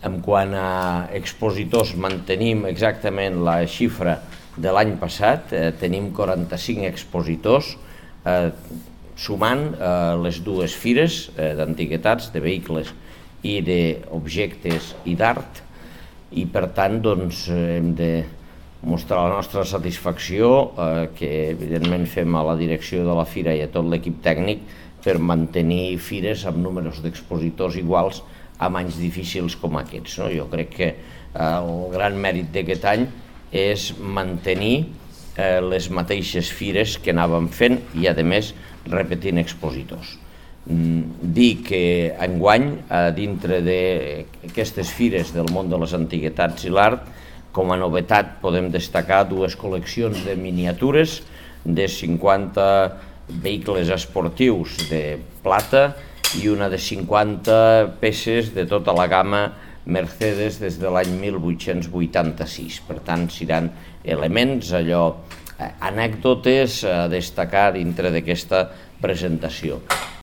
En quant a expositors, mantenim exactament la xifra de l'any passat, tenim 45 expositors, sumant les dues fires d'antiguitats, de vehicles i d'objectes i d'art, i per tant hem de mostrar la nostra satisfacció, que evidentment fem a la direcció de la fira i a tot l'equip tècnic, per mantenir fires amb números d'expositors iguals amb anys difícils com aquests. Jo crec que el gran mèrit d'aquest any és mantenir les mateixes fires que anàvem fent i, a més, repetint expositors. Dir que enguany, dintre d'aquestes fires del món de les antiguitats i l'art, com a novetat podem destacar dues col·leccions de miniatures de 50 vehicles esportius de plata i una de 50 peces de tota la gamma Mercedes des de l'any 1886. Per tant, seran elements, anècdotes a destacar dintre d'aquesta presentació.